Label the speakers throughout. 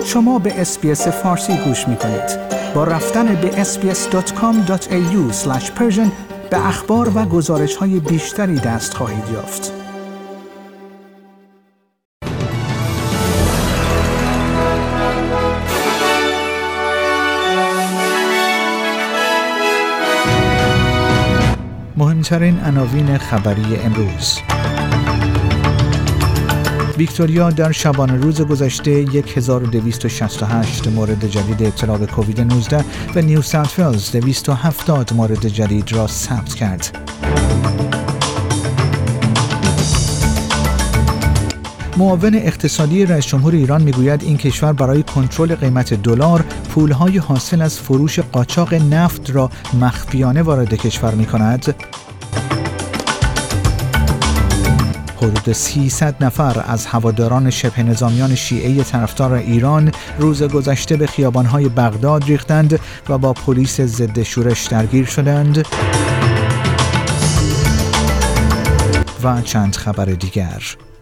Speaker 1: شما به اس‌بی‌اس فارسی گوش می‌کنید. با رفتن به sbs.com.au/persian به اخبار و گزارش‌های بیشتری دست خواهید یافت. مهمترین عناوین خبری امروز: ویکتوریا در شبانه روز گذشته 1268 مورد جدید ابتلا به کووید 19 و نیو ساوت ولز 270 مورد جدید را ثبت کرد. معاون اقتصادی رئیس جمهور ایران میگوید این کشور برای کنترل قیمت دلار پولهای حاصل از فروش قاچاق نفت را مخفیانه وارد کشور می‌کند. حدود 300 نفر از هواداران شبه نظامیان شیعه طرفدار ایران روز گذشته به خیابان‌های بغداد ریختند و با پلیس ضد شورش درگیر شدند. و چند خبر دیگر.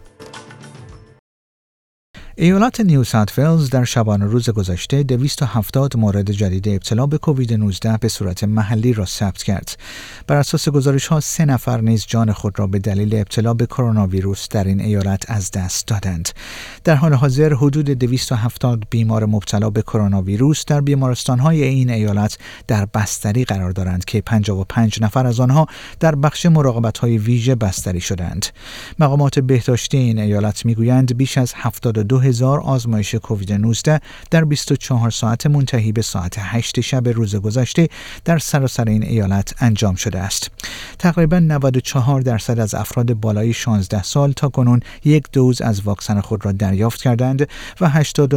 Speaker 1: ایالت نیو ساوت ولز در شبانه روز گذشته 270 مورد جدید ابتلا به کووید 19 به صورت محلی را ثبت کرد. بر اساس گزارش‌ها 3 نفر نیز جان خود را به دلیل ابتلا به کرونا ویروس در این ایالت از دست دادند. در حال حاضر حدود 270 بیمار مبتلا به کرونا ویروس در بیمارستان‌های این ایالت در بستری قرار دارند که 55 نفر از آنها در بخش مراقبت‌های ویژه بستری شدند. مقامات بهداشتی این ایالت می‌گویند بیش از 72,000 آزمایش کووید 19 در 24 ساعت منتهی به ساعت 8 شب روز گذشته در سراسر این ایالت انجام شده است. تقریباً 94% از افراد بالای 16 سال تا کنون یک دوز از واکسن خود را دریافت کردند و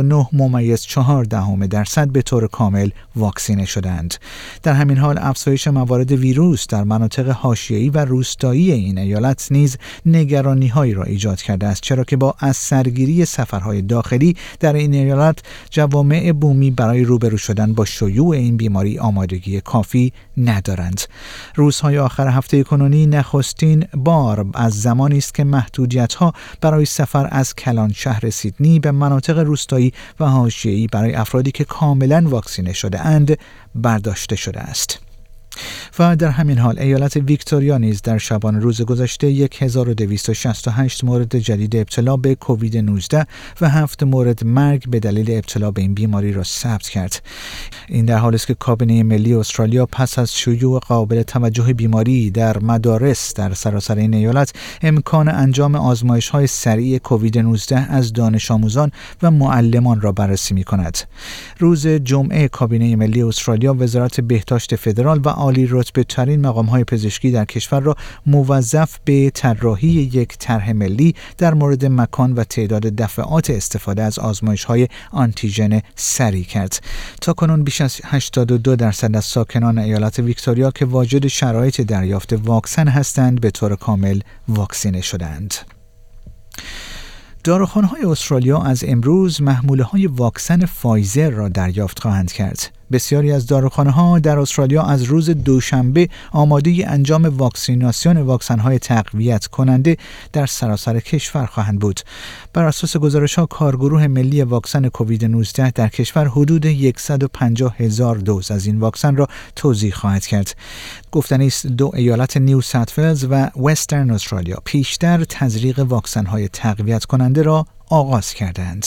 Speaker 1: 89.4% به طور کامل واکسینه شدند. در همین حال افزایش موارد ویروس در مناطق حاشیه‌ای و روستایی این ایالت نیز نگرانی‌هایی را ایجاد کرده است، چرا که با از سرگیری سفرهای داخلی در این ایالت جوامع بومی برای روبرو شدن با شیوع این بیماری آمادگی کافی ندارند. روزهای آخر هفته کنونی نخستین بار از زمانی است که محدودیت‌ها برای سفر از کلان شهر سیدنی به مناطق روستایی و حاشیه‌ای برای افرادی که کاملاً واکسینه شده اند برداشته شده است. و در همین حال ایالت ویکتوریا نیز در شبانه روز گذشته 1268 مورد جدید ابتلا به کووید 19 و 7 مورد مرگ به دلیل ابتلا به این بیماری را ثبت کرد. این در حالی است که کابینه ملی استرالیا پس از شیوع قابل توجه بیماری در مدارس در سراسر این ایالت امکان انجام آزمایش‌های سریع کووید 19 از دانش آموزان و معلمان را بررسی می‌کند. روز جمعه کابینه ملی استرالیا وزارت بهداشت فدرال و عالی رتبه ترین مقام‌های پزشکی در کشور را موظف به طراحی یک طرح ملی در مورد مکان و تعداد دفعات استفاده از آزمایش‌های آنتیژن سریع کرد. تاکنون بیش از 82% از ساکنان ایالت ویکتوریا که واجد شرایط دریافت واکسن هستند به طور کامل واکسینه شدند. داروخانه‌های استرالیا از امروز محموله‌های واکسن فایزر را دریافت خواهند کرد. بسیاری از داروخانه‌ها در استرالیا از روز دوشنبه آماده انجام واکسیناسیون واکسن‌های تقویت کننده در سراسر کشور خواهند بود. بر اساس گزارش‌ها کارگروه ملی واکسن کووید 19 در کشور حدود 150,000 دوز از این واکسن را توزیع خواهد کرد. گفتنی است 2 ایالت نیو ساوت ولز و وسترن استرالیا پیشتر تزریق واکسن‌های تقویت کننده را آغاز کردند.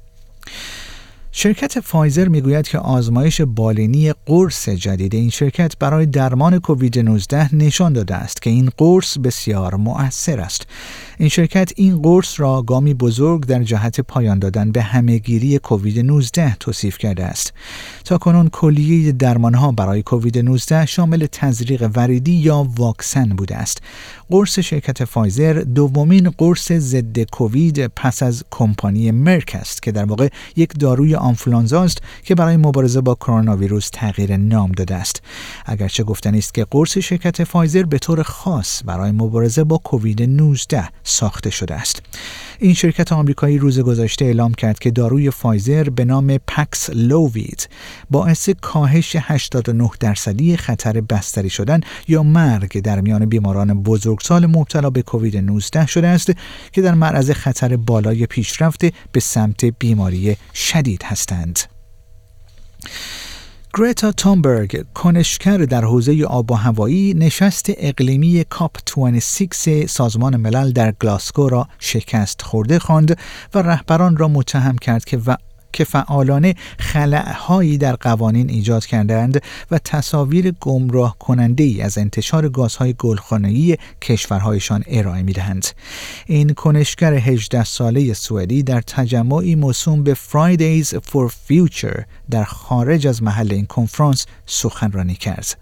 Speaker 1: شرکت فایزر میگوید که آزمایش بالینی قرص جدید این شرکت برای درمان کووید 19 نشان داده است که این قرص بسیار مؤثر است. این شرکت این قرص را گامی بزرگ در جهت پایان دادن به همهگیری کووید 19 توصیف کرده است. تاکنون کلیه درمانها برای کووید 19 شامل تزریق وریدی یا واکسن بوده است. قرص شرکت فایزر دومین قرص ضد کووید پس از کمپانی مرک است که در واقع یک داروی آنفولانزا است که برای مبارزه با کرونا ویروس تغییر نام داده است. اگرچه گفتنی است که قرص شرکت فایزر به طور خاص برای مبارزه با کووید 19 ساخته شده است. این شرکت آمریکایی روز گذشته اعلام کرد که داروی فایزر به نام پکسلووید باعث کاهش 89% خطر بستری شدن یا مرگ در میان بیماران بزرگسال مبتلا به کووید 19 شده است که در معرض خطر بالای پیشرفت به سمت بیماری شدید هستند. گرتا تونبرگ، کنشگر در حوزه آب و هوایی، نشست اقلیمی کاپ 26 سازمان ملل در گلاسگو را شکست خورده خواند و رهبران را متهم کرد که فعالانه خلأهایی در قوانین ایجاد کردند و تصاویر گمراه کننده‌ای از انتشار گازهای گلخانه‌ای کشورهایشان ارائه می‌دهند. این کنشگر 18 ساله سوئدی در تجمعی موسوم به Fridays for Future در خارج از محل این کنفرانس سخنرانی کرد.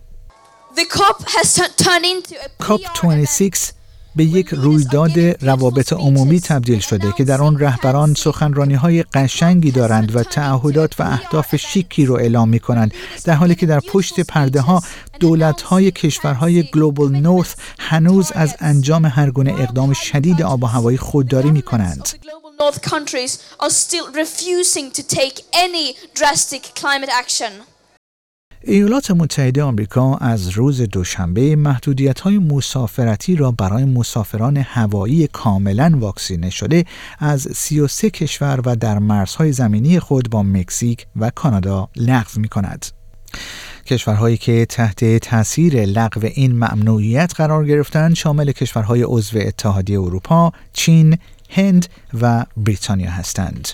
Speaker 1: کاپ 26 به یک رویداد روابط عمومی تبدیل شده که در آن رهبران سخنرانی‌های قشنگی دارند و تعهدات و اهداف شیکی رو اعلام می‌کنند، در حالی که در پشت پرده‌ها دولت‌های کشورهای گلوبال نورث هنوز از انجام هر گونه اقدام شدید آب و هوایی خودداری می‌کنند. ایالات متحده آمریکا از روز دوشنبه محدودیت‌های مسافرتی را برای مسافران هوایی کاملاً واکسینه شده از 33 کشور و در مرزهای زمینی خود با مکزیک و کانادا لغو می‌کند. کشورهایی که تحت تاثیر لغو این ممنوعیت قرار گرفتند شامل کشورهای عضو اتحادیه اروپا، چین، هند و بریتانیا هستند.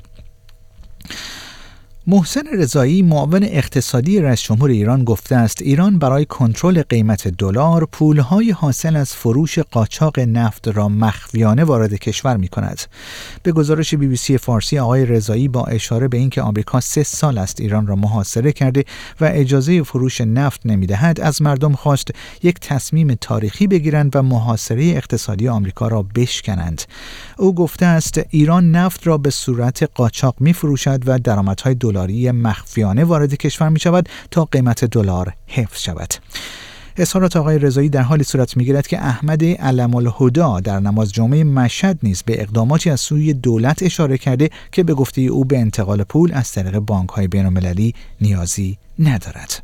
Speaker 1: محسن رضایی، معاون اقتصادی رئیس جمهور ایران، گفته است ایران برای کنترل قیمت دلار پولهای حاصل از فروش قاچاق نفت را مخفیانه وارد کشور می‌کند. به گزارش BBC فارسی، آقای رضایی با اشاره به اینکه آمریکا 3 سال است ایران را محاصره کرده و اجازه فروش نفت نمی‌دهد، از مردم خواست یک تصمیم تاریخی بگیرند و محاصره اقتصادی آمریکا را بشکنند. او گفته است ایران نفت را به صورت قاچاق می‌فروشد و درآمدهای دلاری مخفیانه وارد کشور می شود تا قیمت دلار حفظ شود. اظهارات آقای رضایی در حالی صورت می‌گیرد که احمد علم الهدی در نماز جمعه مشهد نیز به اقداماتی از سوی دولت اشاره کرده که به گفته او به انتقال پول از طریق بانک‌های بین‌المللی نیازی ندارد.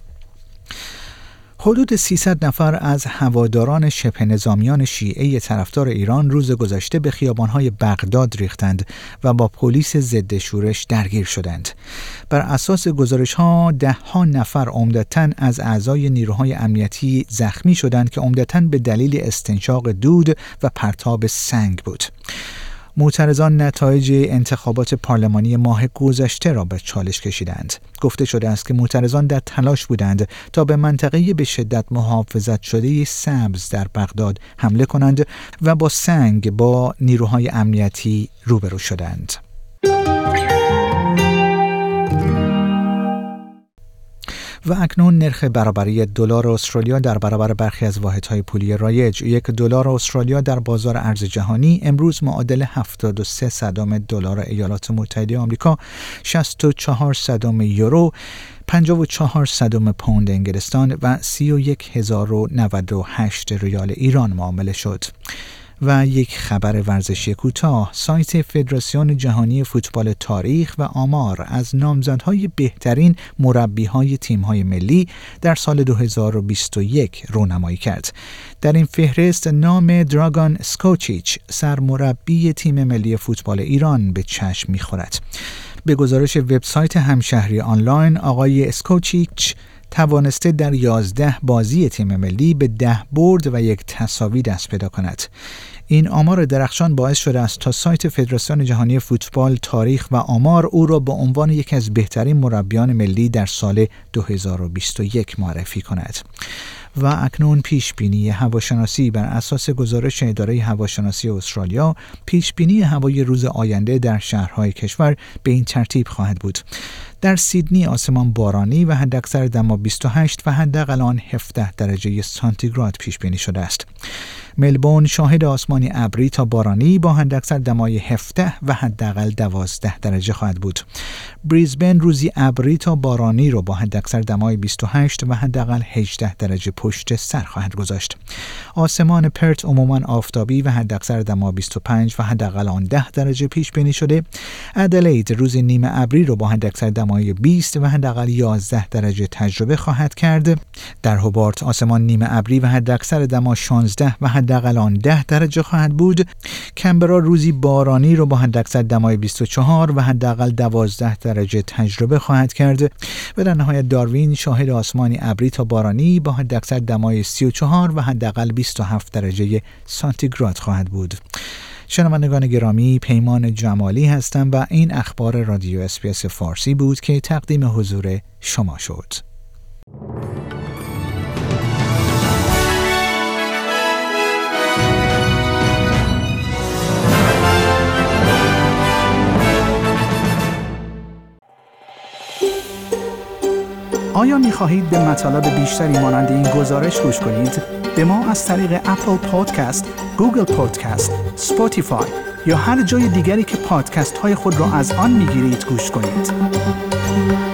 Speaker 1: حدود 300 نفر از هواداران شبه نظامیان شیعه طرفدار ایران روز گذشته به خیابان‌های بغداد ریختند و با پلیس ضد شورش درگیر شدند. بر اساس گزارش‌ها 10 نفر عمدتاً از اعضای نیروهای امنیتی زخمی شدند که عمدتاً به دلیل استنشاق دود و پرتاب سنگ بود. معترضان نتایج انتخابات پارلمانی ماه گذشته را به چالش کشیدند. گفته شده است که معترضان در تلاش بودند تا به منطقه به شدت محافظت شده سبز در بغداد حمله کنند و با سنگ با نیروهای امنیتی روبرو شدند. و اکنون نرخ برابری دلار استرالیا در برابر برخی از واحدهای پولی رایج. $1 استرالیا در بازار ارز جهانی امروز معادل 73 صدم دلار ایالات متحده آمریکا، 64 صدم یورو، 54 صدم پوند انگلستان و 31098 ریال ایران معامله شد. و یک خبر ورزشی کوتاه، سایت فدراسیون جهانی فوتبال تاریخ و آمار از نامزدهای بهترین مربی‌های تیم‌های ملی در سال 2021 رونمایی کرد. در این فهرست نام دراگان اسکوچیچ، سرمربی تیم ملی فوتبال ایران، به چشم می‌خورد. به گزارش وبسایت همشهری آنلاین، آقای اسکوچیچ توانسته در 11 بازی تیم ملی به 10 برد و 1 تساوی دست پیدا کند. این آمار درخشان باعث شده است تا سایت فدراسیون جهانی فوتبال تاریخ و آمار او را به عنوان یکی از بهترین مربیان ملی در سال 2021 معرفی کند. و اکنون پیشبینی هواشناسی. بر اساس گزارش اداره هواشناسی استرالیا، پیشبینی هوای روز آینده در شهرهای کشور به این ترتیب خواهد بود: در سیدنی آسمان بارانی و حداکثر دما 28 و حداقل آن 17 درجه سانتیگراد پیش بینی شده است. ملبورن شاهد آسمانی ابری تا بارانی با حداکثر دمای 17 و حداقل 12 درجه خواهد بود. بریزبن روزی ابری تا بارانی رو با حداکثر دمای 28 و حداقل 18 درجه پشت سر خواهد گذاشت. آسمان پرت عموماً آفتابی و حداکثر دما 25 و حداقل آن 10 درجه پیش بینی شده. ادلید روز نیمه ابری رو با حداکثر دمای 20 و حداقل 11 درجه تجربه خواهد کرد. در هوبارت آسمان نیمه ابری و حداکثر دما 16 و حداقل آن 10 درجه خواهد بود. کمبرا روزی بارانی رو با حداکثر دمای 24 و حداقل 12 درجه تجربه خواهد کرد و در نهایت داروین شاهد آسمانی ابری تا بارانی با حداکثر دمای 34 و حداقل 27 درجه سانتیگراد خواهد بود. شنوندگان گرامی، پیمان جمالی هستم و این اخبار رادیو SBS فارسی بود که تقدیم حضور شما شد. آیا می‌خواهید به مطالب بیشتری مانند این گزارش گوش کنید؟ به ما از طریق اپل پادکست، گوگل پادکست، اسپاتیفای یا هر جای دیگری که پادکست های خود را از آن می‌گیرید گوش کنید.